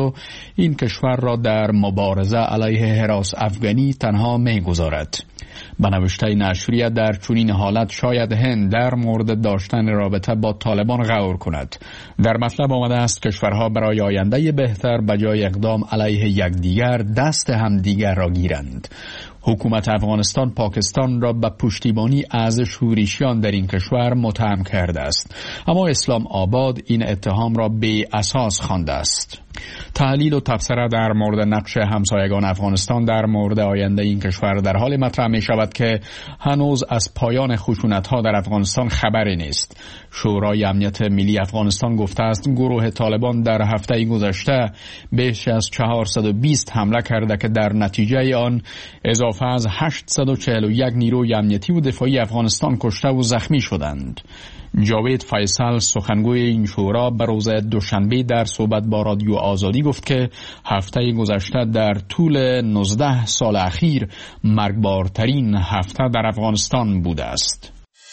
ناتو این کشور را در مبارزه علیه حراس افغانی تنها می‌گذارد. به نوشته نشریه در چنین حالت شاید هند در مورد داشتن رابطه با طالبان غور کند. در مطلب آمده است کشورها برای آینده بهتر به جای اقدام علیه یکدیگر دست همدیگر را گیرند. حکومت افغانستان پاکستان را به پشتیبانی از شورشیان در این کشور متهم کرده است، اما اسلام آباد این اتهام را بی اساس خوانده است. تحلیل و تبصره در مورد نقش همسایگان افغانستان در مورد آینده این کشور در حال مطرح می شود که هنوز از پایان خشونت‌ها در افغانستان خبری نیست. شورای امنیت ملی افغانستان گفته است گروه طالبان در هفته گذشته بیش از 420 حمله کرده که در نتیجه آن اضافه از 841 نیروی امنیتی و دفاعی افغانستان کشته و زخمی شدند. جاوید فیصل سخنگوی این شورا به روز دوشنبه در صحبت با رادیو آزادی گفت که هفته گذشته در طول 19 سال اخیر مرگبارترین هفته در افغانستان بوده است.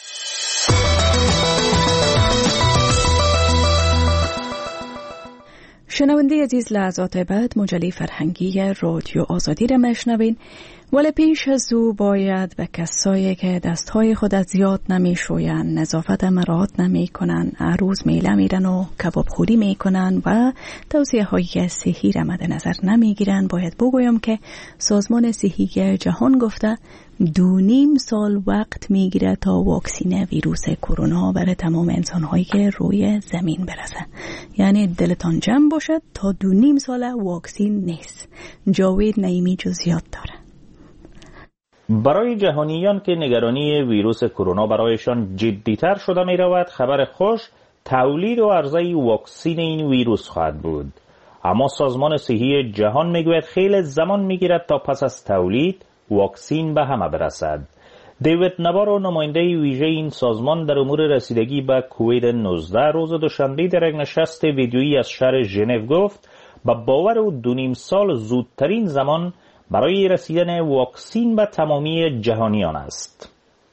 شنونده عزیز، لحظات بعد مجله فرهنگی رادیو آزادی را میشنوین، ولی پیش از او باید به کسایی که دستهای خود از یاد نمی شوین، نظافت مراعات نمی کنن، هر روز میله میرن و کباب خوری می کنن و توصیه های صحی را مد نظر نمی گیرن، باید بگویم که سازمان صحی جهان گفته 2.5 سال وقت میگیره تا واکسین ویروس کرونا برای تمام انسانهایی که روی زمین برسه. یعنی دلتان جمع باشد تا 2.5 سال واکسین نیست. جاوید نعیمی جزئیات داره. برای جهانیان که نگرانی ویروس کرونا برایشان جدی‌تر شده می رود، خبر خوش تولید و عرضه واکسین این ویروس خواهد بود. اما سازمان صحی جهان میگوید خیلی زمان میگیرد تا پس از تولید واکسین به همه برسد. دیوید نبارو، نماینده ویژه این سازمان در امور رسیدگی به کووید 19، روز دوشنبه در یک نشست ویدیویی از شهر ژنو گفت با باور او 2.5 سال زودترین زمان برای رسیدن واکسین به تمامی جهانیان است.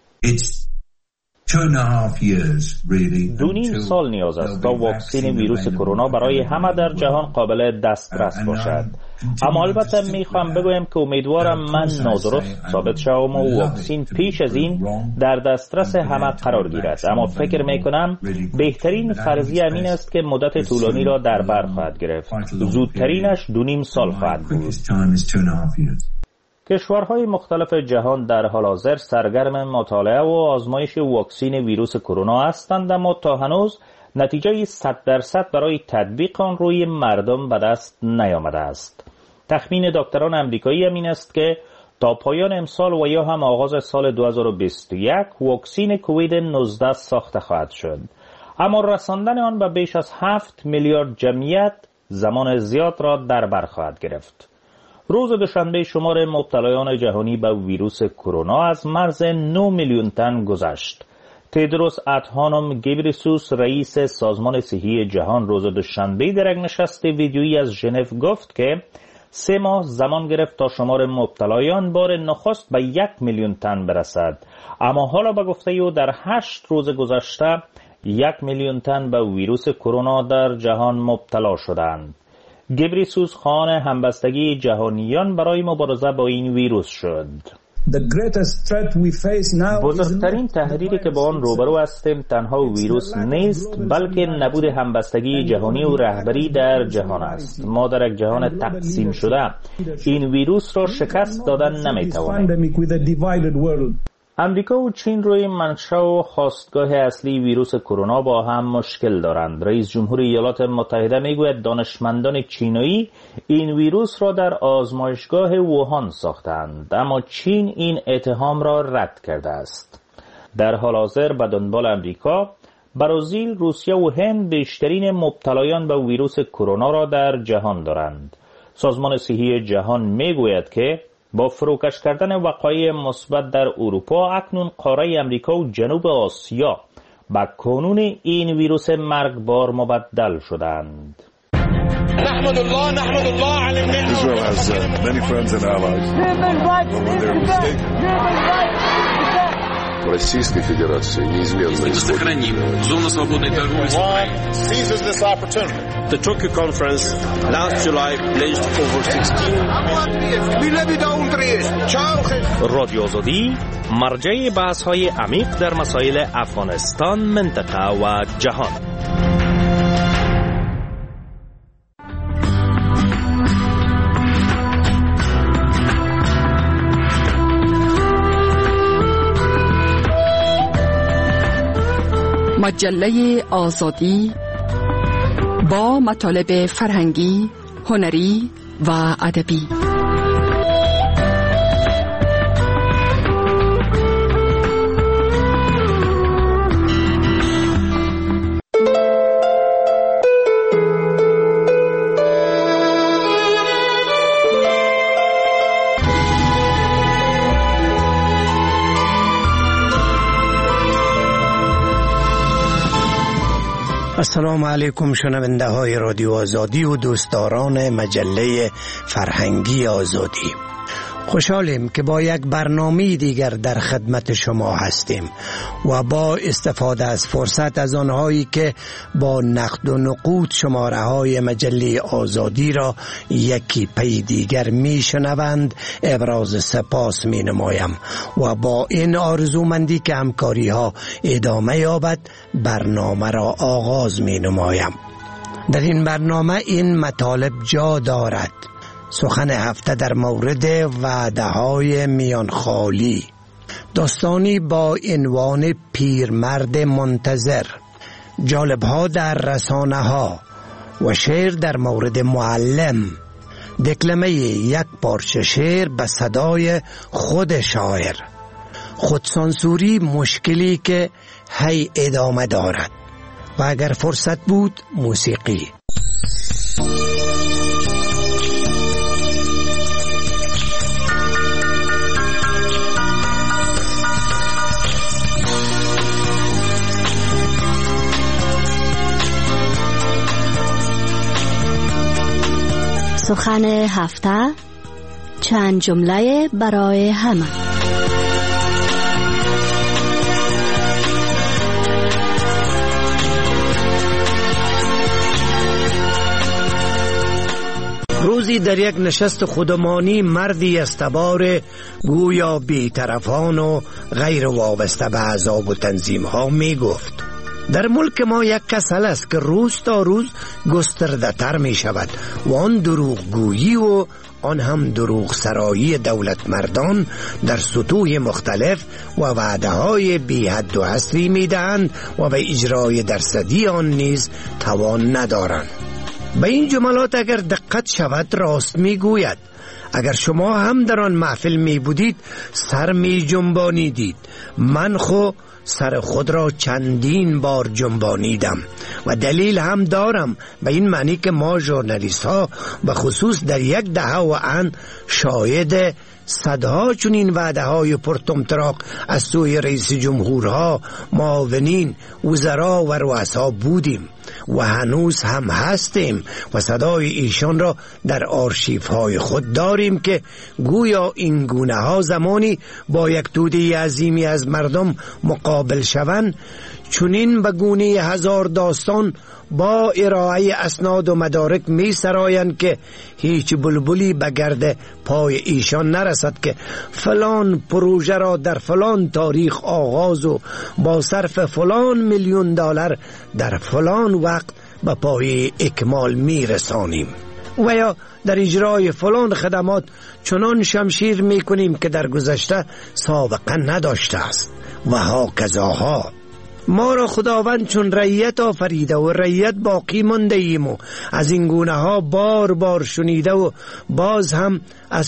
2.5 سال نیاز است تا واکسین ویروس کرونا برای همه در جهان قابل دسترس باشد. اما البته میخوام بگویم که امیدوارم من نادرست ثابت شوم و واکسین پیش از این در دسترس همه قرار گیرد. اما فکر میکنم بهترین فرضیه همین است که مدت طولانی را در بر خواهد گرفت. زودترینش 2.5 سال خواهد بود. کشورهای مختلف جهان در حال حاضر سرگرم مطالعه و آزمایش واکسین ویروس کرونا هستند، اما تا هنوز نتیجه 100% برای تطبیق آن روی مردم به دست نیامده است. تخمین دکتران آمریکایی این است که تا پایان امسال و یا هم آغاز سال 2021 واکسین کووید 19 ساخته خواهد شد، اما رساندن آن به بیش از 7 میلیارد جمعیت زمان زیاد را در بر خواهد گرفت. روز دوشنبه شمار مبتلایان جهانی به ویروس کرونا از مرز 9 میلیون تن گذشت. تدروس ادهانوم گبریسوس، رئیس سازمان صحی جهان، روز دوشنبه در یک نشست ویدیویی از ژنو گفت که 3 ماه زمان گرفت تا شمار مبتلایان بار نخست به 1 میلیون تن برسد، اما حالا به گفته او در 8 روز گذشته 1 میلیون تن به ویروس کرونا در جهان مبتلا شدند. گبریسوس خوان همبستگی جهانیان برای مبارزه با این ویروس شد. بزرگترین تهدیدی که با آن روبرو هستیم تنها ویروس نیست، بلکه نبود همبستگی جهانی و رهبری در جهان است. ما در یک جهان تقسیم شده این ویروس را شکست دادن نمیتوانیم. امریکا و چین روی منشأ و خاستگاه اصلی ویروس کرونا با هم مشکل دارند. رئیس جمهور ایالات متحده میگوید دانشمندان چینایی این ویروس را در آزمایشگاه ووهان ساختند، اما چین این اتهام را رد کرده است. در حال حاضر به دنبال امریکا، برزیل، روسیه و هند بیشترین مبتلایان به ویروس کرونا را در جهان دارند. سازمان صحی جهان میگوید که با فروکش کردن وقایع مثبت در اروپا، اکنون قاره امریکا و جنوب آسیا به کانون این ویروس مرگبار مبدل شدند. نحمد الله علی النعمة. Israel has many friends and allies. в Российской Федерации неизменно исходит. Зону свободной торговли с Украиной. The Tokyo Conference last July pledged over 16. رادیو آزادی مرجع بحث‌های عمیق در مسائل افغانستان، منطقه و جهان. مجله آزادی با مطالب فرهنگی، هنری و ادبی. السلام علیکم شنونده های رادیو آزادی و دوستداران مجله فرهنگی آزادی. خوشحالیم که با یک برنامه دیگر در خدمت شما هستیم و با استفاده از فرصت از آنهایی که با نقد و نقود شماره های مجله آزادی را یکی پی دیگر می شنوند ابراز سپاس می نمایم و با این آرزومندی که همکاری ها ادامه یابد برنامه را آغاز می نمایم. در این برنامه این مطالب جا دارد: سخن هفته در مورد وعده های میان خالی، داستانی با عنوان پیرمرد منتظر، جالب ها در رسانه ها و شعر در مورد معلم، دکلمه یک پارچه شعر به صدای خود شاعر، خودسانسوری مشکلی که هی ادامه دارد و اگر فرصت بود موسیقی. سخن هفته، چند جمله برای همه. روزی در یک نشست خودمانی مردی استبار گویا بی‌طرفان و غیر وابسته به احزاب و تنظیم ها می گفت: در ملک ما یک کسل است که روز تا روز گسترده تر می شود و آن دروغگویی و آن هم دروغ سرایی دولت مردان در سطوح مختلف و وعده های بی حد و حصری می دهند و به اجرای درصدی آن نیز توان ندارند. به این جملات اگر دقت شود راست می گوید. اگر شما هم در آن محفل می بودید سر می جنبانیدید. من سر خود را چندین بار جنبانیدم و دلیل هم دارم، به این معنی که ما ژورنالیست ها به خصوص در یک دهه و ان شاهد صدها چنین وعده های پرطمطراق از سوی رئیس جمهورها، معاونین، وزرا و رؤسا بودیم و هنوز هم هستیم و صدای ایشان را در آرشیف های خود داریم که گویا این گونه ها زمانی با یک توده عظیمی از مردم مقابل شوند چنین به گونه هزار داستان با ارائه اسناد و مدارک می سرایند که هیچ بلبلی به گرد پای ایشان نرسد که فلان پروژه را در فلان تاریخ آغاز و با صرف فلان میلیون دلار در فلان وقت به پای اکمال می رسانیم و یا در اجرای فلان خدمات چنان شمشیر می کنیم که در گذشته سابقه نداشته است و هاکذاها. ما را خداوند چون رعیت آفریده و رعیت باقی مانده ایم و از این گونه ها بار بار شنیده و باز هم از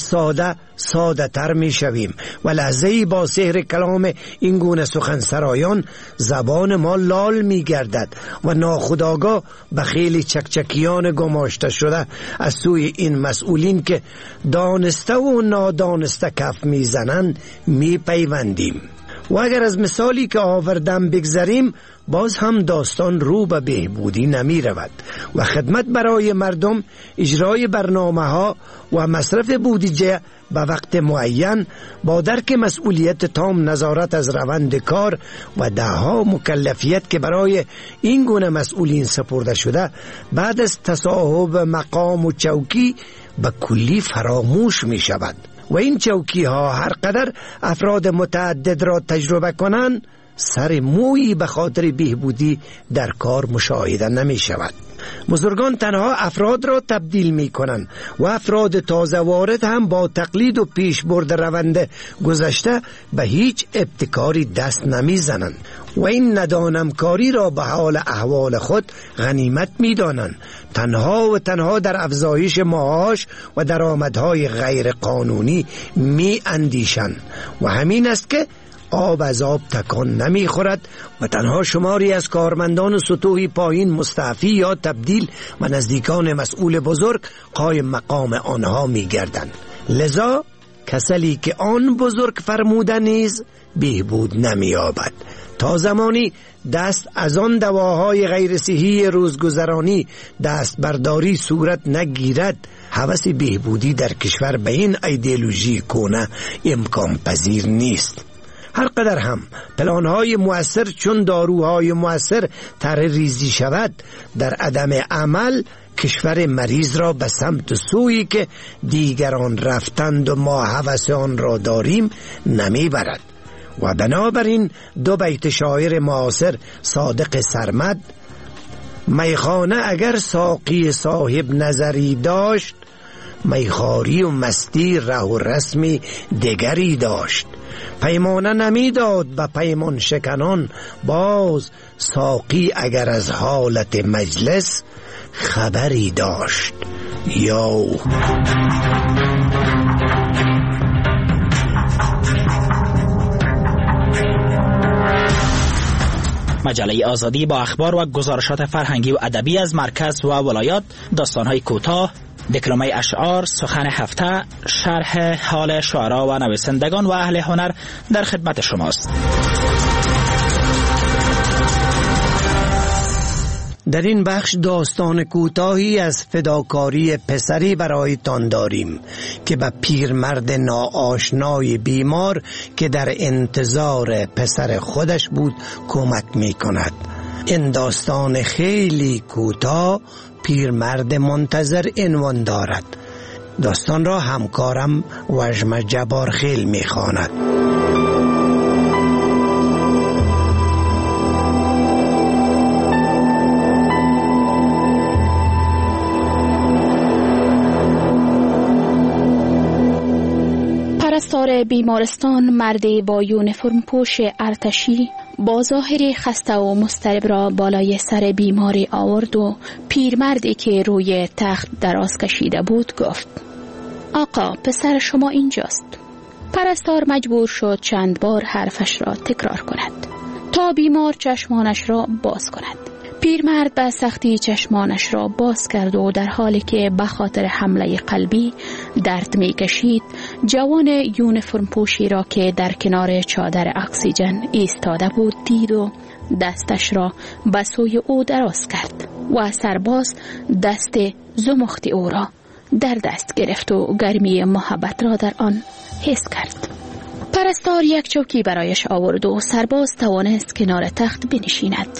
ساده تر می شویم و لحظه‌ای با سحر کلام این گونه سخنسرایان زبان ما لال می گردد و ناخودآگاه به خیلی چکچکیان گماشته شده از سوی این مسئولین که دانسته و نادانسته کف می زنند می پیوندیم. و اگر از مثالی که آوردم بگذریم باز هم داستان رو به بهبودی نمی رود و خدمت برای مردم، اجرای برنامه ها و مصرف بودجه به وقت معین با درک مسئولیت تام نظارت از روند کار و دهها مکلفیت که برای این گونه مسئولین سپرده شده بعد از تصاحب مقام و چوکی به کلی فراموش می شود و این چوکی ها هر قدر افراد متعدد را تجربه کنند سر مویی به خاطر بهبودی در کار مشاهده نمی شود. بزرگان تنها افراد را تبدیل می کنند و افراد تازه وارد هم با تقلید و پیش برد روند گذشته به هیچ ابتکاری دست نمی زنند و این ندانمکاری را به حال احوال خود غنیمت می دانند. تنها و تنها در افزایش معاش و درآمدهای غیر قانونی می اندیشند و همین است که آب از آب تکان نمی خورد و تنها شماری از کارمندان سطوحی پایین مستعفی یا تبدیل و نزدیکان مسئول بزرگ قایم مقام آنها می گردند. لذا کسلی که آن بزرگ فرموده نیز بهبود نمی یابد. تا زمانی دست از آن دواهای غیر صحی روزگذرانی دست برداری صورت نگیرد، هوس بهبودی در کشور به این ایدئولوژی کونه امکان پذیر نیست. هر قدر هم پلانهای مؤثر چون داروهای مؤثر طرح ریزی شود، در عدم عمل کشور مریض را به سمت سویی که دیگران رفتند و ما هوس آن را داریم نمی برد. و بنابراین دو بیت شاعر معاصر صادق سرمد: میخانه اگر ساقی صاحب نظری داشت، میخاری و مستی ره و رسمی دگری داشت. پیمانه نمیداد به پیمان شکنان باز، ساقی اگر از حالت مجلس خبری داشت. یا مجله آزادی با اخبار و گزارشات فرهنگی و ادبی از مرکز و ولایات، داستان‌های کوتاه، دکلمه اشعار، سخن هفته، شرح حال شعرا و نویسندگان و اهل هنر در خدمت شماست. در این بخش داستان کوتاهی از فداکاری پسری برایتان داریم که به پیرمرد ناآشنای بیمار که در انتظار پسر خودش بود کمک می کند. این داستان خیلی کوتاه پیرمرد منتظر عنوان دارد. داستان را همکارم وژم جبارخیل می خواند. پرستار بیمارستان مردی با یونیفرم پوش ارتشی با ظاهری خسته و مضطرب را بالای سر بیماری آورد و پیرمردی که روی تخت دراز کشیده بود گفت: آقا، پسر شما اینجاست. پرستار مجبور شد چند بار حرفش را تکرار کند تا بیمار چشمانش را باز کند. پیرمرد به سختی چشمانش را باز کرد و در حالی که به خاطر حمله قلبی درد می کشید، جوان یونیفرم پوشی را که در کنار چادر اکسیژن ایستاده بود دید و دستش را به سوی او دراز کرد و سرباز دست زمخت او را در دست گرفت و گرمی محبت را در آن حس کرد. پرستار یک چوکی برایش آورد و سرباز توانست کنار تخت بنشیند.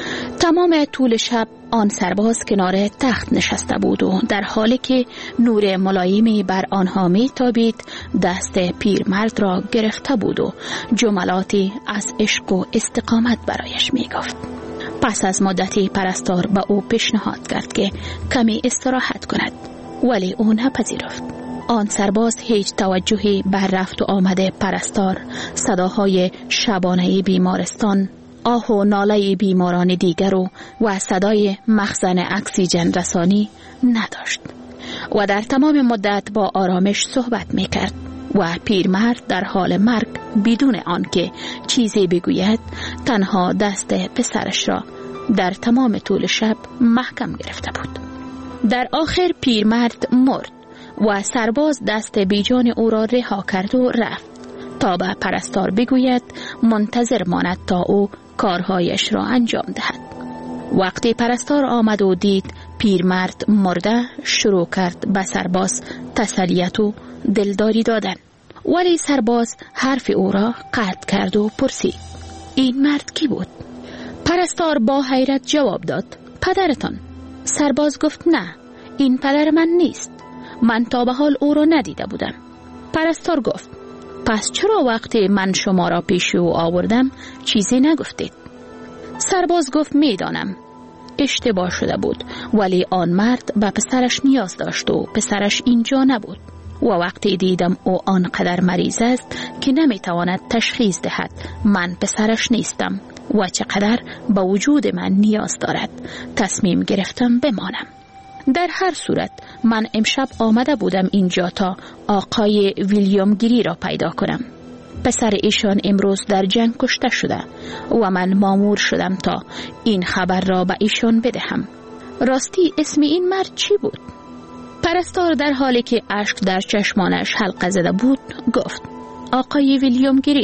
تمام طول شب آن سرباز کنار تخت نشسته بود و در حالی که نور ملایمی بر آنها می تابید دست پیرمرد را گرفته بود و جملاتی از عشق و استقامت برایش می گفت. پس از مدتی پرستار به او پیشنهاد کرد که کمی استراحت کند، ولی او نپذیرفت. آن سرباز هیچ توجهی بر رفت و آمد پرستار، صداهای شبانه بیمارستان، آه و ناله بیماران دیگر و صدای مخزن اکسیژن رسانی نداشت و در تمام مدت با آرامش صحبت میکرد و پیرمرد در حال مرگ بدون آنکه چیزی بگوید تنها دست پسرش را در تمام طول شب محکم گرفته بود. در آخر پیرمرد مرد و سرباز دست بیجان او را رها کرد و رفت تا به پرستار بگوید منتظر ماند تا او کارهایش را انجام دهد. وقتی پرستار آمد و دید پیرمرد مرده، شروع کرد به سرباز تسلیت و دلداری دادن. ولی سرباز حرف او را قطع کرد و پرسید این مرد کی بود؟ پرستار با حیرت جواب داد پدرتان. سرباز گفت نه، این پدر من نیست، من تا به حال او را ندیده بودم. پرستار گفت پس چرا وقتی من شما را پیش او آوردم چیزی نگفتید؟ سرباز گفت میدانم اشتباه شده بود، ولی آن مرد به پسرش نیاز داشت و پسرش اینجا نبود و وقتی دیدم او آنقدر مریض است که نمیتواند تشخیص دهد من پسرش نیستم و چقدر به وجود من نیاز دارد، تصمیم گرفتم بمانم. در هر صورت من امشب آمده بودم اینجا تا آقای ویلیام گری را پیدا کنم. پسر ایشان امروز در جنگ کشته شده و من مامور شدم تا این خبر را به ایشان بدهم. راستی اسم این مرد چی بود؟ پرستار در حالی که اشک در چشمانش حلقه زده بود گفت آقای ویلیام گری.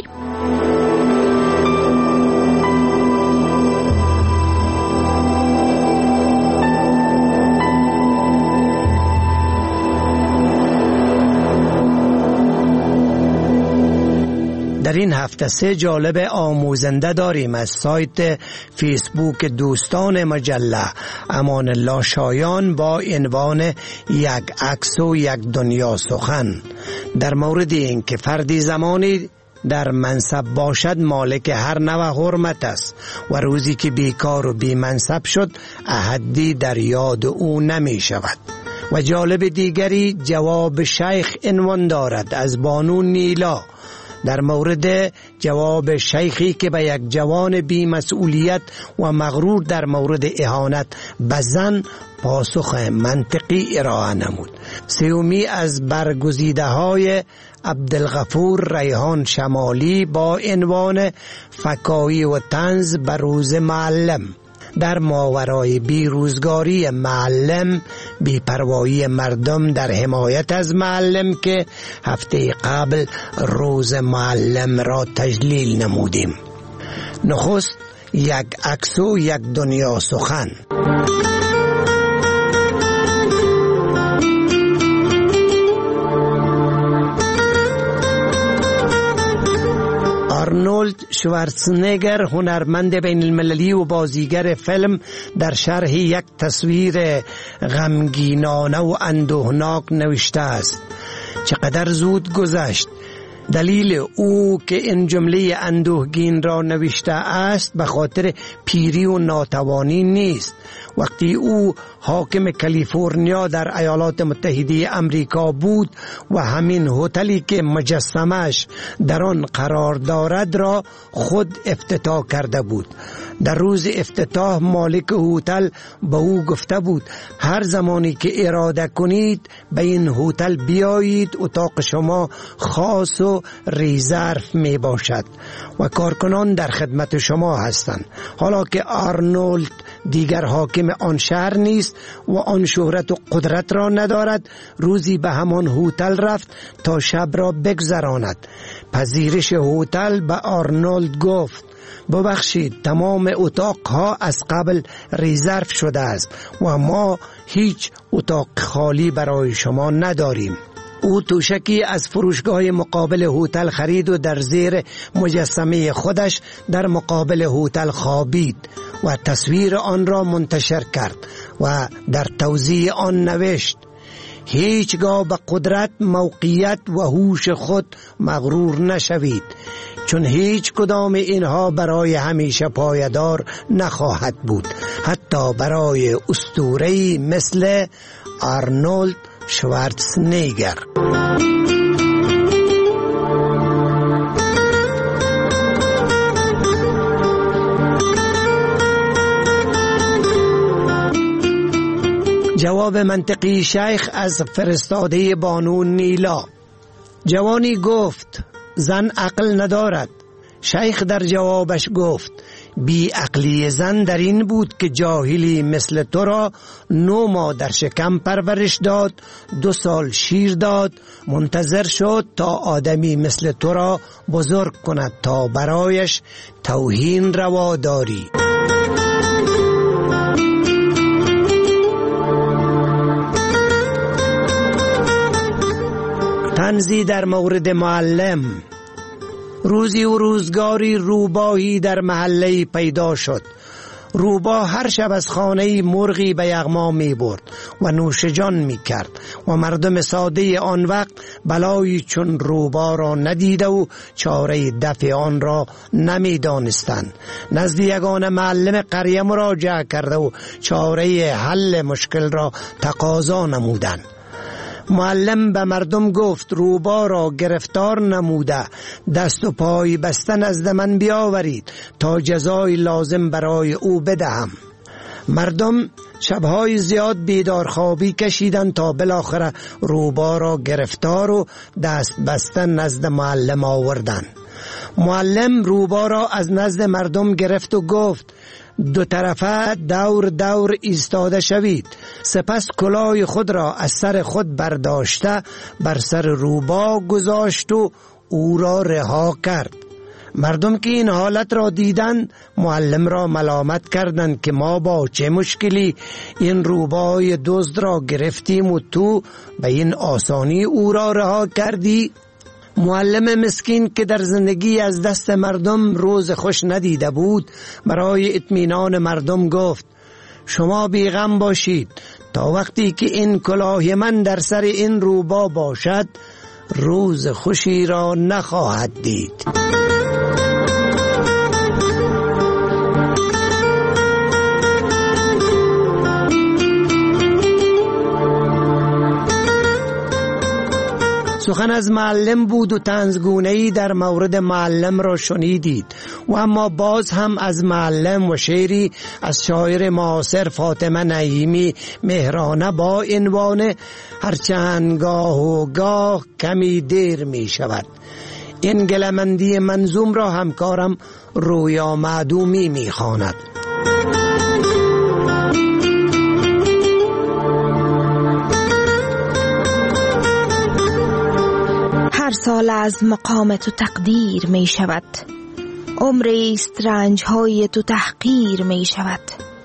در این هفته 3 جالب آموزنده داریم از سایت فیسبوک دوستان مجله امان الله شایان با عنوان یک عکس و یک دنیا سخن، در مورد این که فردی زمانی در منصب باشد مالک هر نوع حرمت است و روزی که بیکار و بی منصب شد احدی در یاد او نمی شود. و جالب دیگری جواب شیخ عنوان دارد از بانو نیلا، در مورد جواب شیخی که به یک جوان بی مسئولیت و مغرور در مورد اهانت به زن پاسخ منطقی ارائه نمود. 3 از برگزیده های عبدالغفور ریحان شمالی با عنوان فکایی و طنز بر روز معلم، در ماورای بیروزگاری معلم، بی‌پروایی مردم در حمایت از معلم که هفته قبل روز معلم را تجلیل نمودیم. نخست یک عکس و یک دنیا سخن. آرنولد شوارزنگر هنرمند بین المللی و بازیگر فیلم در شرح یک تصویر غمگینانه و اندوهناک نوشته است چقدر زود گذشت. دلیل او که این جمله اندوهگین را نوشته است به خاطر پیری و ناتوانی نیست. وقتی او حاکم کالیفرنیا در ایالات متحده امریکا بود و همین هتلی که مجسمه‌اش در آن قرار دارد را خود افتتاح کرده بود. در روز افتتاح مالک هتل به او گفته بود هر زمانی که اراده کنید به این هتل بیایید، اتاق شما خاص و ریزرو می باشد و کارکنان در خدمت شما هستند. حالا که آرنولد دیگر حاکم آن شهر نیست و آن شهرت و قدرت را ندارد، روزی به همان هتل رفت تا شب را بگذراند. پذیرش هتل به آرنولد گفت ببخشید تمام اتاقها از قبل ریزرو شده است و ما هیچ اتاق خالی برای شما نداریم. او توشکی از فروشگاه مقابل هتل خرید و در زیر مجسمه خودش در مقابل هتل خوابید و تصویر آن را منتشر کرد و در توضیح آن نوشت هیچگاه به قدرت، موقعیت و هوش خود مغرور نشوید، چون هیچ کدام اینها برای همیشه پایدار نخواهد بود، حتی برای اسطوره‌ای مثل آرنولد شوارزنگر. جواب منطقی شیخ از فرستاده بانو نیلا. جوانی گفت زن عقل ندارد. شیخ در جوابش گفت بی عقلی زن در این بود که جاهلی مثل تو را 9 ماه در شکم پرورش داد، 2 سال شیر داد، منتظر شد تا آدمی مثل تو را بزرگ کند تا برایش توهین روا داری. طنزی در مورد معلم. روزی و روزگاری روباهی در محله پیدا شد. روباه هر شب از خانه مرغی به یغما می برد و نوش جان می کرد و مردم ساده آن وقت بلایی چون روباه را ندیده و چاره دفع آن را نمی دانستند. نزد یگانه معلم قریه مراجعه کرده و چاره حل مشکل را تقاضا نمودند. معلم به مردم گفت روباه را گرفتار نموده دست و پای بسته نزد من بیاورید تا جزای لازم برای او بدهم. مردم شبهای زیاد بیدار خوابی کشیدند تا بالاخره روباه را گرفتار و دست بسته نزد معلم آوردند. معلم روباه را از نزد مردم گرفت و گفت 2 طرفه دور دور ایستاده شوید. سپس کلاه خود را از سر خود برداشته بر سر روباه گذاشت و او را رها کرد. مردم که این حالت را دیدند معلم را ملامت کردند که ما با چه مشکلی این روباه دزد را گرفتیم و تو به این آسانی او را رها کردی؟ معلم مسکین که در زندگی از دست مردم روز خوش ندیده بود برای اطمینان مردم گفت شما بیغم باشید، تا وقتی که این کلاه من در سر این روباه باشد روز خوشی را نخواهد دید. سخن از معلم بود و طنزگونه‌ای در مورد معلم را شنیدید و اما باز هم از معلم و شعری از شاعر معاصر فاطمه نعیمی مهرانه با عنوان هرچند گاه و گاه کمی دیر می شود. این گلمندی منظوم را همکارم رویا معدومی می خواند. هر سال از مقام تو تقدیر می شود، عمریست رنجهای تو تحقیر می شود.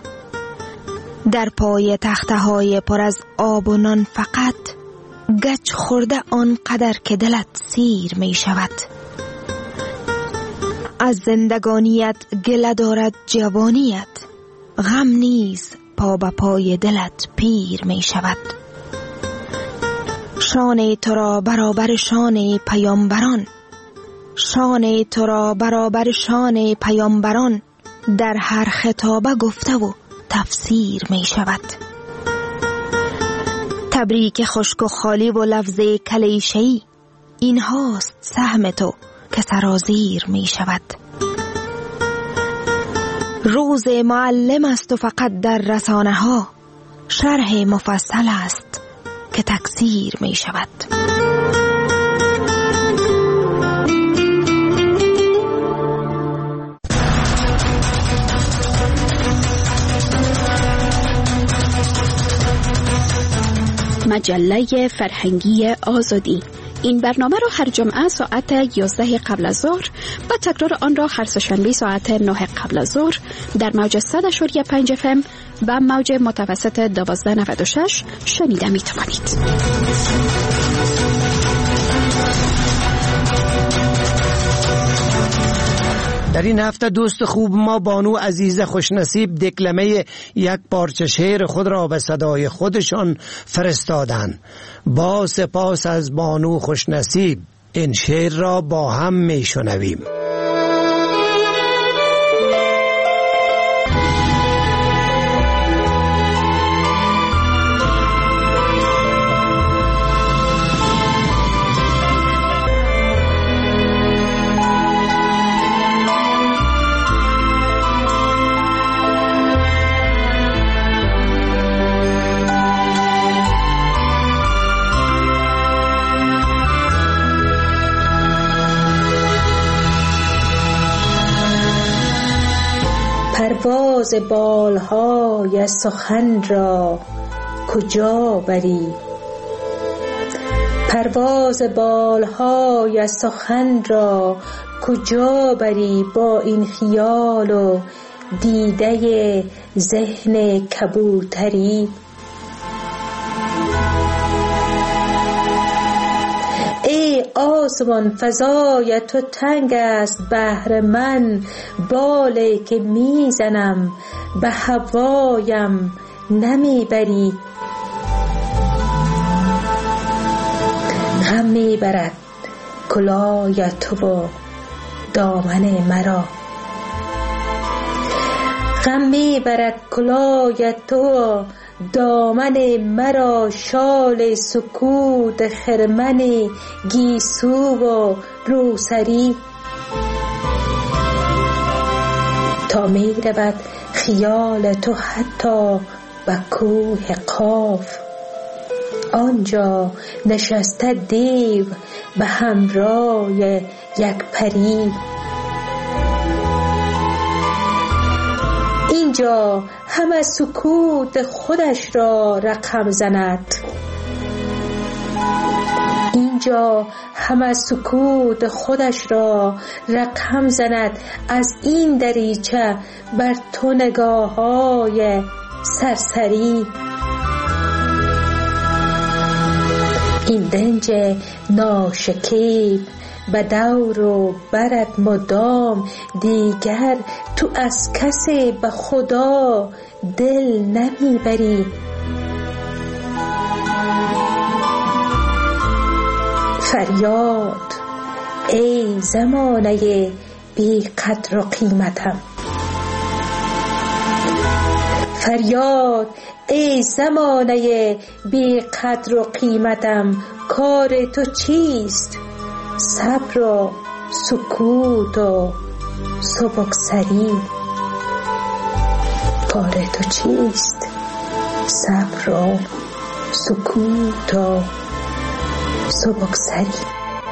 در پای تخته های پر از آب و نان فقط گچ خورده آنقدر که دلت سیر می شود. از زندگانیت گله دارد جوانیت، غم نیز پا به پای دلت پیر می شود. شان تو را برابر شان پیامبران، شان تو را برابر شان پیامبران در هر خطابه گفته و تفسیر می شود. تبریک خشک و خالی و لفظ کلیشه‌ای، این هاست سهم تو که سرازیر می شود. روز معلم است و فقط در رسانه ها شرح مفصل است که تکثیر می شود. مجله فرهنگی آزادی. این برنامه را هر جمعه ساعت 11 قبل از ظهر و تکرار آن را هر سه‌شنبه ساعت 9 قبل از ظهر در موج 100.5 FM و موج متوسط 1296 شنیده می توانید. در این هفته دوست خوب ما بانو عزیز خوشنصیب دکلمه یک پارچه شعر خود را به صدای خودشان فرستادند. با سپاس از بانو خوشنصیب این شعر را با هم می شنویم. پرواز بالهای سخن را کجا بری؟ پرواز بالهای سخن را کجا بری با این خیال و دیده ذهن کبوتری؟ ای آسمان فضای تو تنگ است بهر من، بالی که میزنم به هوایم نمیبری. غم میبرد کلاه تو و دامن مرا، غم میبرد کلاه تو و دامن مرا، شال سکوت خرمن گیسو و روسری. تا می رود خیال تو حتی به کوه قاف، آنجا نشسته دیو به همراه یک پری. اینجا همه سکوت خودش را رقم زند، اینجا همه سکوت خودش را رقم زند. از این دریچه بر تو نگاه‌های سرسری. این دنج ناشکیب به دور و برد مدام، دیگر تو از کسی به خدا دل نمیبری. فریاد ای زمانه بی قدر و قیمتم، فریاد ای زمانه بی قدر و قیمتم. کار تو چیست؟ صبر و سکوت و سبکسری. کار تو چیست؟ صبر و سکوت و سبکسری.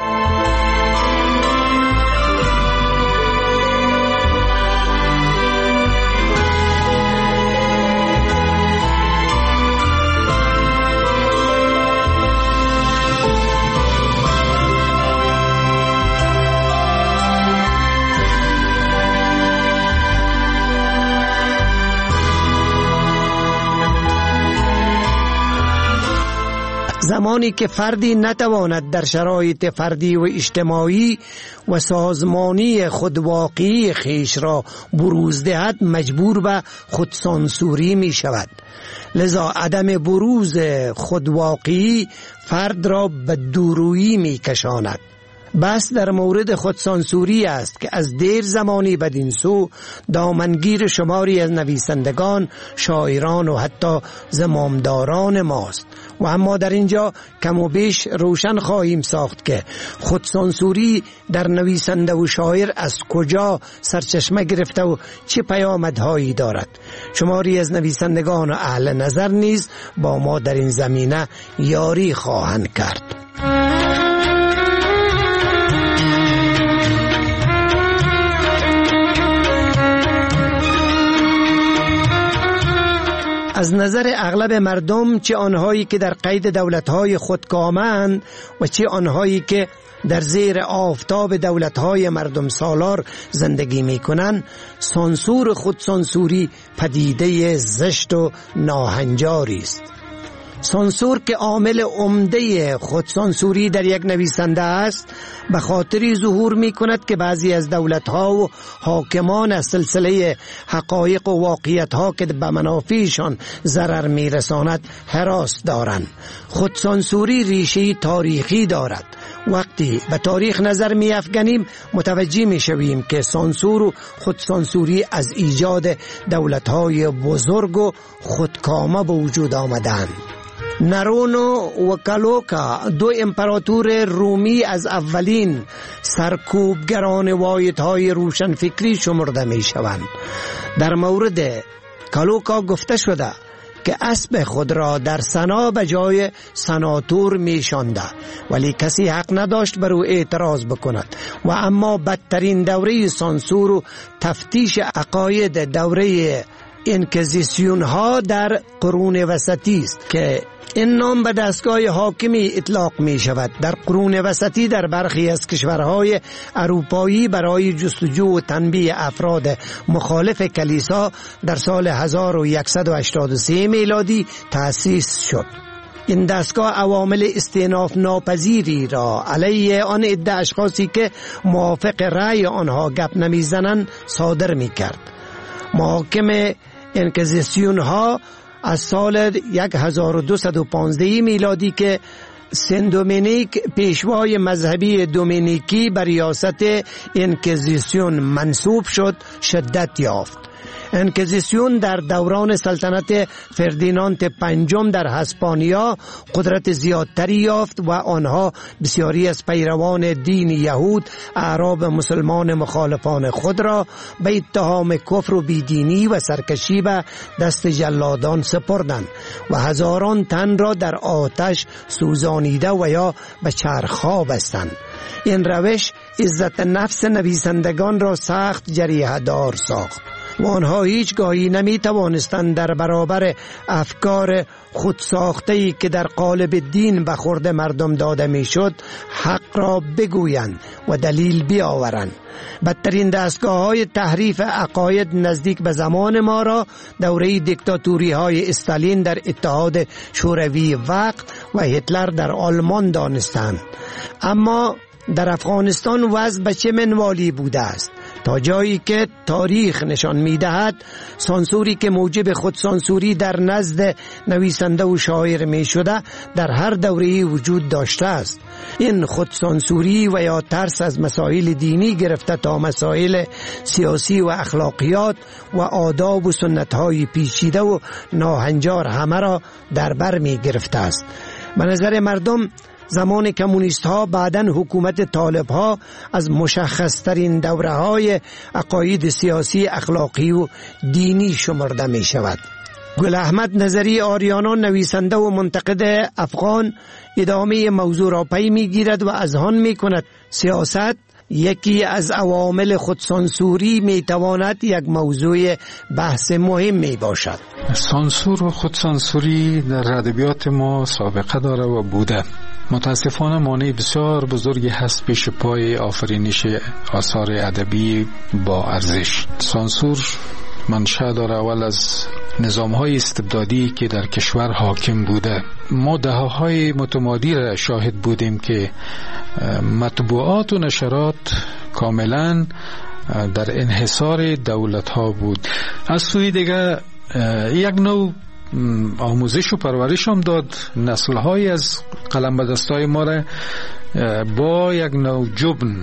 زمانی که فردی نتواند در شرایط فردی و اجتماعی و سازمانی خودواقعی خیش را بروز دهد، مجبور به خودسانسوری می شود. لذا عدم بروز خودواقعی فرد را به دورویی می کشاند. بس در مورد خودسانسوری است که از دیر زمانی بدین سو دامنگیر شماری از نویسندگان، شاعران و حتی زمامداران ماست. و اما در اینجا کم و بیش روشن خواهیم ساخت که خودسانسوری در نویسنده و شاعر از کجا سرچشمه گرفته و چه پیامدهایی دارد. شماری از نویسندگان و اهل نظر نیز با ما در این زمینه یاری خواهند کرد. از نظر اغلب مردم، چه آنهایی که در قید دولت‌های خودکامه‌اند و چه آنهایی که در زیر آفتاب دولت‌های مردم سالار زندگی می‌کنند، سانسور خودسانسوری پدیده زشت و ناهنجاری است. سانسور که عامل عمده خودسانسوری در یک نویسنده است، به خاطری ظهور می کند که بعضی از دولت‌ها و حاکمان از سلسله حقایق و واقعیت‌ها که به منافعشان ضرر می رساند هراس دارند. خودسانسوری ریشه تاریخی دارد. وقتی به تاریخ نظر می افکنیم متوجه می شویم که سانسور و خودسانسوری از ایجاد دولت‌های بزرگ و خودکامه به وجود آمدند. نرون و کلوکا، دو امپراتور رومی از اولین سرکوبگران واحدهای روشنفکری شمرده می شوند. در مورد کلوکا گفته شده که اسب خود را در سنا به جای سناتور می شانده، ولی کسی حق نداشت بر او اعتراض بکند. و اما بدترین دوره سانسور و تفتیش عقاید دوره انکزیسیون ها در قرون وسطی است که این نام به دستگاه حاکمی اطلاق می شود. در قرون وسطی در برخی از کشورهای اروپایی برای جستجو و تنبیه افراد مخالف کلیسا در سال 1183 میلادی تأسیس شد. این دستگاه عوامل استئناف ناپذیری را علیه آن عده اشخاصی که موافق رأی آنها گپ نمیزنند صادر می کرد. محاکم انکزیسیون ها از سال 1215 میلادی که سن دومینیک پیشوای مذهبی دومینیکی بر ریاست انکزیسیون منصوب شد شدت یافت. انکزیسیون در دوران سلطنت فردیناند پنجم در اسپانیا قدرت زیادتری یافت و آنها بسیاری از پیروان دین یهود، اعراب مسلمان مخالفان خود را به اتهام کفر و بیدینی و سرکشی به دست جلادان سپردند و هزاران تن را در آتش سوزانیده و یا به چرخها بستند. این روش عزت نفس نویسندگان را سخت جریحه دار ساخت و آنها هیچگاهی نمی توانستند در برابر افکار خودساخته‌ای که در قالب دین به خورد مردم داده می شد حق را بگویند و دلیل بیاورند. بدترین دستگاه‌های تحریف عقاید نزدیک به زمان ما را دوره دیکتاتوری های استالین در اتحاد شوروی وقت و هتلر در آلمان دانستند. اما در افغانستان وضع به چه منوالی بوده است؟ تا جایی که تاریخ نشان می‌دهد سانسوری که موجب خودسانسوری در نزد نویسنده و شاعر می‌شده در هر دوره‌ای وجود داشته است. این خودسانسوری و یا ترس از مسائل دینی گرفته تا مسائل سیاسی و اخلاقیات و آداب و سنت‌های پیچیده و ناهنجار همه را در بر می‌گرفته است. به نظر مردم زمان کمونیست ها بعداً حکومت طالب ها از مشخص ترین دوره های عقاید سیاسی، اخلاقی و دینی شمرده می شود. گل احمد نظری آریانان نویسنده و منتقد افغان ادامه موضوع را پی می گیرد و اذعان می کند سیاست یکی از عوامل خودسانسوری می تواند یک موضوع بحث مهم می باشد. سانسور و خودسانسوری در ادبیات ما سابقه داره و بوده. متاسفانه مانع بسیار بزرگی هست پیش پای آفرینش آثار ادبی با ارزش. سانسور منشأ داره اول از نظام‌های استبدادی که در کشور حاکم بوده. ما دهه‌های متمادی را شاهد بودیم که مطبوعات و نشرات کاملا در انحصار دولت‌ها بود. از سوی دیگه یک نوع آموزش و پرورش هم داد. نسل‌های از قلم به دستای ما را با یک نوع جبن،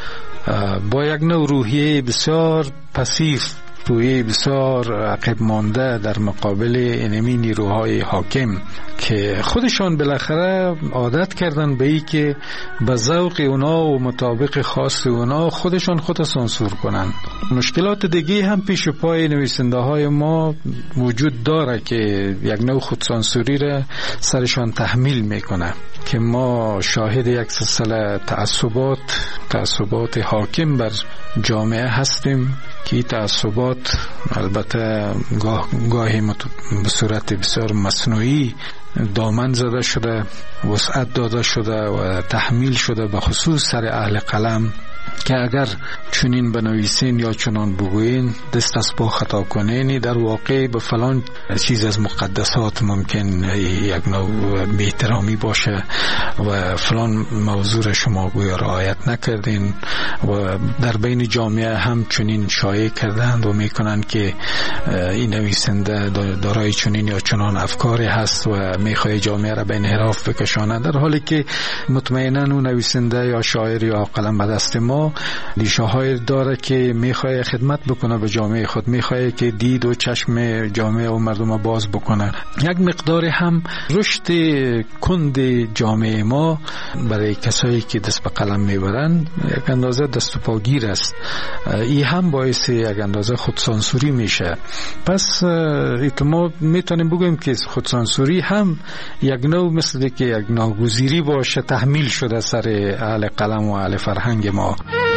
با یک نوع روحیه بسیار پسیف، روحیه بسیار عقب مانده در مقابل اینمی نیروهای حاکم که خودشان بالاخره عادت کردن به ای که به ذوق اونا و مطابق خاص اونا خودشان خود سانسور کنن. مشکلات دیگه هم پیش پای نویسنده های ما وجود داره که یک نوع خودسانسوری را سرشان تحمیل میکنه که ما شاهد یک سلسله تعصبات حاکم بر جامعه هستیم که این تعصبات البته گاهی به صورت بسیار مصنوعی دامن زده شده، وسعت داده شده و تحمیل شده به خصوص سر اهل قلم که اگر چنین بنویسین یا چنان بگوین دست از پا خطا کنین، در واقع به فلان چیز از مقدسات ممکن یک نوع بی‌احترامی باشه و فلان موضوع شما گویا رعایت نکردین و در بین جامعه هم چنین شایع کردند و میکنن که این نویسنده دارای چنین یا چنان افکاری هست و میخواد جامعه را به انحراف بکشانه، در حالی که مطمئنا اون نویسنده یا شاعر یا قلم به دست ما ما ریشه های داره که میخواد خدمت بکنه به جامعه خود، میخواد که دید و چشم جامعه و مردم باز بکنه. یک مقدار هم رشد کند جامعه ما برای کسایی که دست به قلم میبرند یک اندازه دست و پاگیر است. این هم باعث یک اندازه خودسانسوری میشه. پس ما میتونیم بگویم که خودسانسوری هم یک نوع مثل که یک ناگزیری باشه تحمیل شده سر اهل قلم و اهل فرهنگ ما.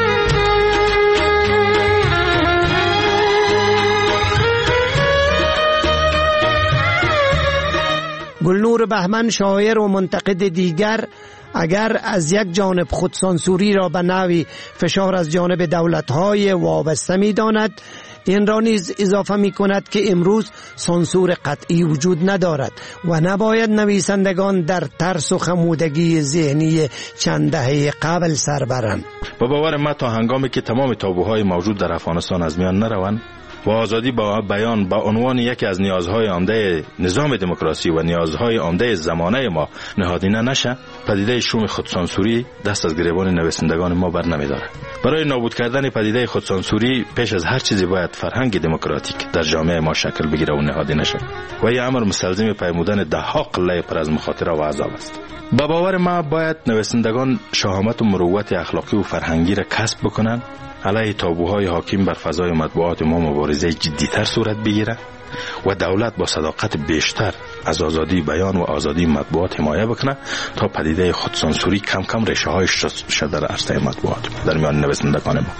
گلنور بهمن شاعر و منتقد دیگر اگر از یک جانب خودسانسوری را به نوعی فشار از جانب دولت‌های وابسته می‌داند، این را نیز اضافه می‌کند که امروز سانسور قطعی وجود ندارد و نباید نویسندگان در ترس و خمودگی ذهنی چند دهه قبل سر برند. با باور ما تا هنگامی که تمام تابوهای موجود در افغانستان از میان نروند و آزادی با بیان با عنوان یکی از نیازهای عمده نظام دموکراسی و نیازهای عمده زمانه ما نهادینه نشه، پدیده شوم خودسانسوری دست از گریبان نویسندگان ما بر نمیداره. برای نابود کردن پدیده خودسانسوری پیش از هر چیزی باید فرهنگ دموکراتیک در جامعه ما شکل بگیره و نهادینه شه و این امر مستلزم پیمودن ده‌ها قله پر از مخاطره و عذاب است. با باور ما باید نویسندگان شهامت و مروت اخلاقی و فرهنگی را کسب بکنند، علیه تابوهای حاکم بر فضای مطبوعات ما مبارزه جدی‌تر صورت بگیره و دولت با صداقت بیشتر از آزادی بیان و آزادی مطبوعات حمایه بکنه تا پدیده خودسانسوری کم کم ریشه‌هایش شد در عرصه مطبوعات در میان نویسندگان ما.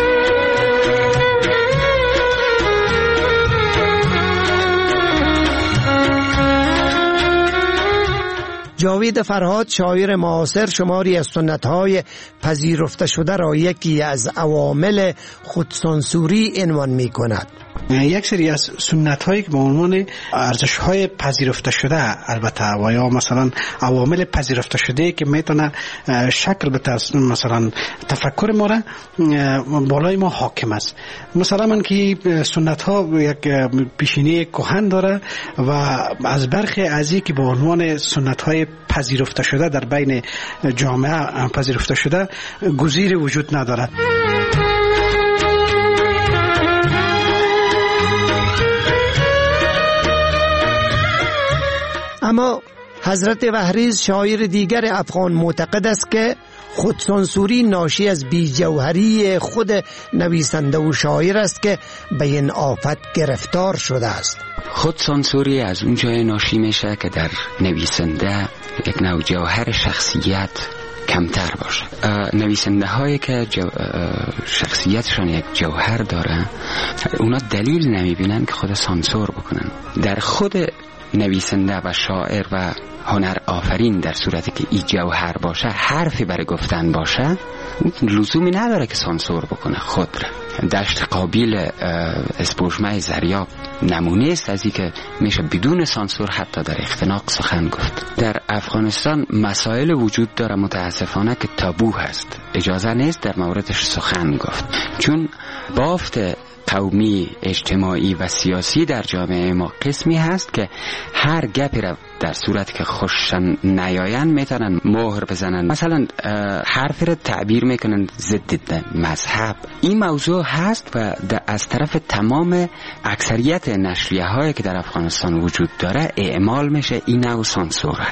جاوید فرهاد شاعر معاصر شماری از سنت‌های پذیرفته شده را یکی از عوامل خودسانسوری عنوان می‌کند. یک سری از سنت‌هایی که به عنوان ارزش‌های پذیرفته شده البته و یا مثلا عوامل پذیرفته شده که میتونه شکل بده مثلا تفکر ما را بالای ما حاکم است. مثلا من که سنت‌ها یک پیشینه کهن داره و از برخی از این که به عنوان سنت‌های پذیرفته شده در بین جامعه پذیرفته شده گزیری وجود ندارد. اما حضرت وهریز شاعر دیگر افغان معتقد است که خودسانسوری ناشی از بی‌جوهری خود نویسنده و شاعر است که به این آفت گرفتار شده است. خودسانسوری از اون جای ناشی میشه که در نویسنده یک نوع جوهر شخصیت کمتر باشه. نویسنده هایی که شخصیتشان یک جوهر داره اونا دلیل نمیبینن که خود سانسور بکنن. در خود نویسنده و شاعر و هنر آفرین در صورتی که ای جوهر باشه، حرفی برای گفتن باشه، لزومی نداره که سانسور بکنه خود را. دشت قابیل اسپوشمه زریاب نمونه است از این که میشه بدون سانسور حتی در اختناق سخن گفت. در افغانستان مسائل وجود داره متاسفانه که تابو هست، اجازه نیست در موردش سخن گفت، چون بافت قومی، اجتماعی و سیاسی در جامعه ما قسمی هست که هر گپی را در صورت که خوششان نیاین میتونن مهر بزنن، مثلا حرفی را تعبیر میکنن ضد مذهب. این موضوع هست و از طرف تمام اکثریت نشریه هایی که در افغانستان وجود داره اعمال میشه این نوع سانسوره.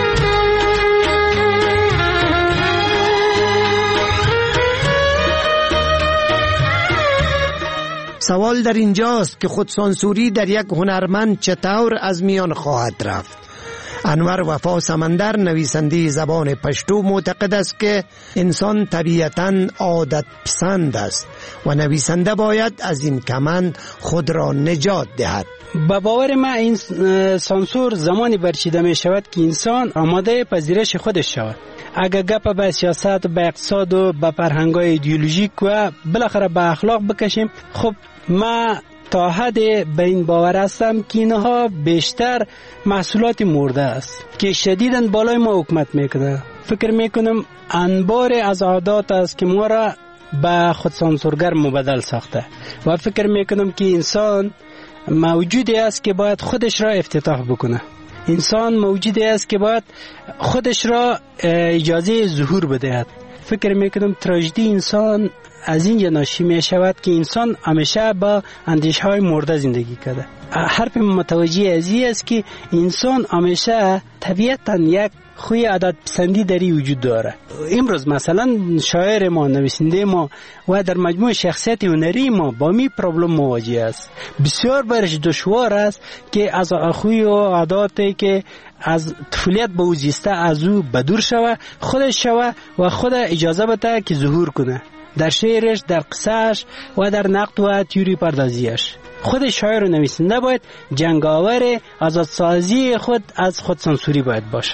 سوال در اینجاست که خودسانسوری در یک هنرمند چطور از میان خواهد رفت؟ انور وفا سمندر نویسنده زبان پشتو معتقد است که انسان طبیعتاً عادت پسند است و نویسنده باید از این کمند خود را نجات دهد. با باور من این سانسور زمانی برچیده می شود که انسان آماده پذیرش خودش شود. اگر گپ به سیاست و به اقتصاد و به فرهنگ‌های ایدئولوژیک و بالاخره به اخلاق بکشیم، خب ما تا حد به این باور هستم که اینها بیشتر محصولات مرده است که شدیداً بالای ما حکومت میکنه. فکر میکنم انبار از عادات است که ما را به خودسانسورگر مبدل ساخته و فکر میکنم که انسان موجودی است که باید خودش را افتتاح بکنه. انسان موجودی است که باید خودش را اجازه ظهور بدهد. فکر میکنم تراژدی انسان از اینجا ناشی می شود که انسان همیشه با اندیشه های مرده زندگی کرده. حرف متوجه ازی است که انسان همیشه طبیعتا یک خوی عادت پسندی داری وجود داره. امروز مثلا شاعر ما، نویسنده ما و در مجموع شخصیت هنری ما با می پرابلم مواجه است. بسیار برش دشوار است که از خوی و عاداتی که از طفولیت به او زیسته از او بدور شوه، خودش شوه و خود اجازه بده که ظهور کنه در شعرش، در قصهش و در نقد و تیوری پردازیش. خود شاعر و نویسنده باید جنگاور آزادسازی خود از خودسانسوری باید باشه.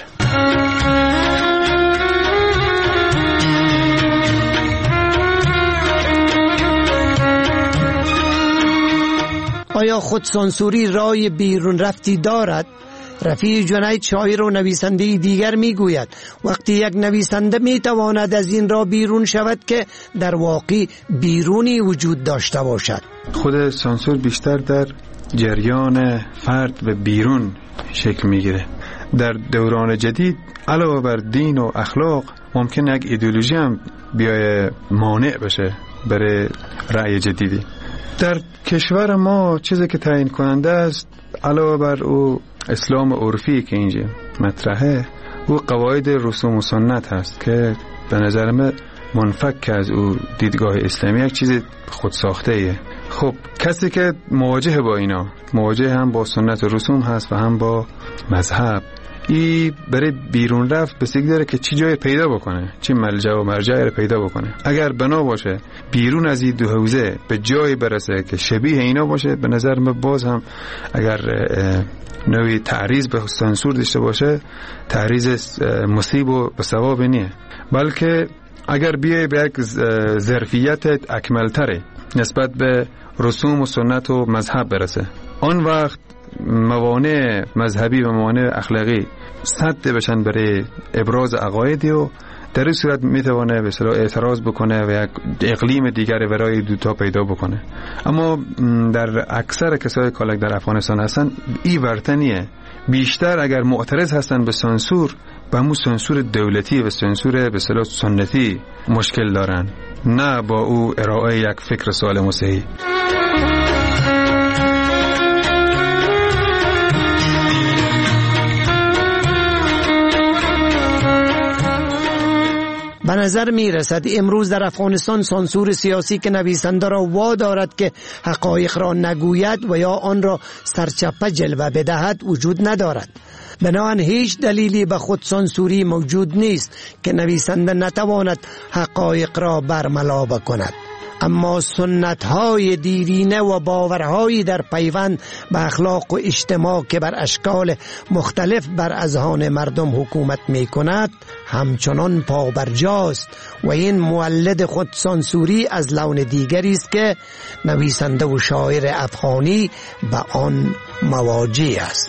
آیا خودسانسوری رای بیرون رفتی دارد؟ رفیع جنید شاعر و نویسنده دیگر میگوید وقتی یک نویسنده میتواند از این راه بیرون شود که در واقع بیرونی وجود داشته باشد. خود سانسور بیشتر در جریان فرد و بیرون شکل میگیره. در دوران جدید علاوه بر دین و اخلاق ممکن یک ایدئولوژی هم بیای مانع بشه برای رأی جدیدی. در کشور ما چیزی که تعیین کننده است علاوه بر او اسلام عرفی که اینجا مطرحه، او قواعد رسوم و سنت هست که به نظر من منفک از او دیدگاه اسلامی یک چیز خود ساخته ایه. خب کسی که مواجه با اینا، مواجه هم با سنت و رسوم هست و هم با مذهب، ای برای بیرون رفت بسیار داره که چی جای پیدا بکنه، چی ملجا و مرجعی رو پیدا بکنه. اگر بنا باشه بیرون از این دو حوزه به جای برسه که شبیه اینا باشه، به نظر من باز هم اگر نوعی تعریض به سانسور داشته باشه، تعریض مصیب و به ثواب نیه، بلکه اگر بیای به یک ظرفیت اکملتره نسبت به رسوم و سنت و مذهب برسه، آن وقت موانع مذهبی و موانع اخلاقی سد بشن برای ابراز عقایدی و در این صورت میتونه به اصطلاح اعتراض بکنه و یک اقلیم دیگر برای دوتا پیدا بکنه. اما در اکثر کسای کالک در افغانستان هستن این ورتنیه، بیشتر اگر معترض هستن به سانسور، به همون سانسور دولتی و سانسور به اصطلاح سنتی مشکل دارن، نه با او ارائه یک فکر سالم و صحیح. به نظر می رسد امروز در افغانستان سانسور سیاسی که نویسنده را وادارد که حقایق را نگوید و یا آن را سرچپه جلوه بدهد وجود ندارد. بنابراین هیچ دلیلی به خود سانسوری موجود نیست که نویسنده نتواند حقایق را برملا بکند. اما سنت‌های دیرینه و باورهایی در پیوند به اخلاق و اجتماع که بر اشکال مختلف بر اذهان مردم حکومت می‌کند همچنان پابرجاست و این مولد خود سانسوری از لون دیگری است که نویسنده و شاعر افغانی به آن مواجه است.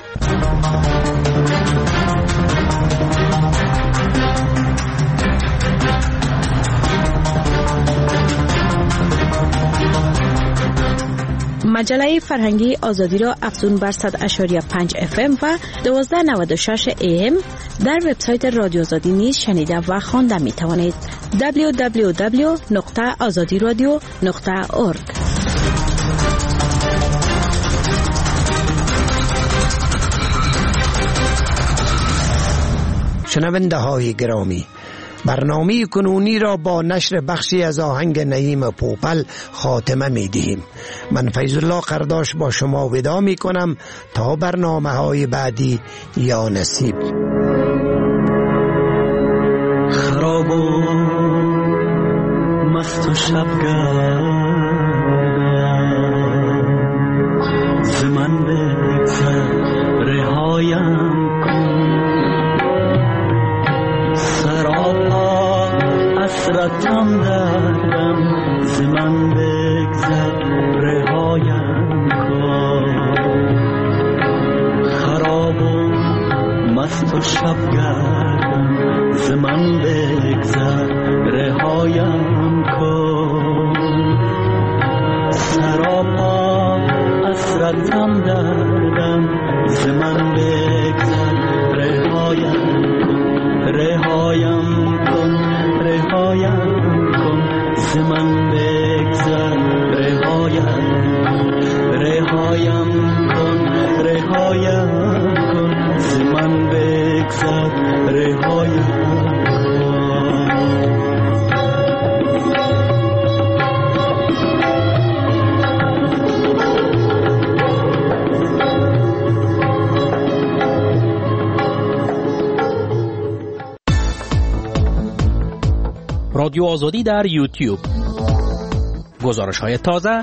مجله فرهنگی آزادی را افزون بر 100.5 FM و 1296 AM در وبسایت رادیو آزادی نیز شنیده و خوانده می توانید. www.azadiradio.org. شنونده های گرامی، برنامه کنونی را با نشر بخشی از آهنگ نعیم پوپل خاتمه می دهیم. من فیض الله قرداش با شما ودا می کنم تا برنامه های بعدی یا نصیب. خراب و مست و شبگردم ز من بگذر رهایم کن، سراپا حسرتم دردم ز من بگذر رهایم کن. خراب و مست و شبگردم ز من بگذر رهایم کن، سراپا حسرتم دردم ز من بگذر رهایم کن، رهایم کن، رهایم رادیو آزادی در یوتیوب. گزارش های تازه.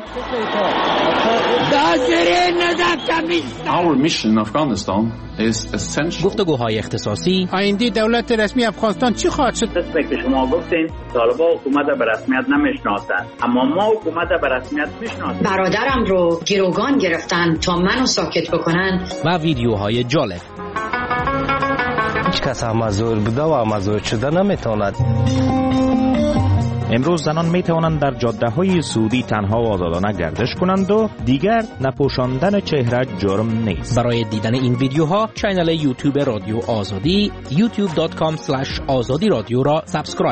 Our mission in Afghanistan is essential. گفتگوهای اختصاصی. آینده دولت رسمی افغانستان چی خواهد شد؟ مثل که شما گفتین طالبان حکومت به رسمیت نمیشناسند، اما ما حکومت به رسمیت میشناسیم. برادرم رو گروگان گرفتن تا منو ساکت بکنن. و ویدیوهای جالب. هیچ کس مزور بوده و مزور شده نمیتواند. امروز زنان می توانند در جاده های سعودی تنها و آزادانه گردش کنند و دیگر نپوشاندن چهره جرم نیست. برای دیدن این ویدیوها کانال یوتیوب رادیو آزادی youtube.com/azadi radio را سابسکرایب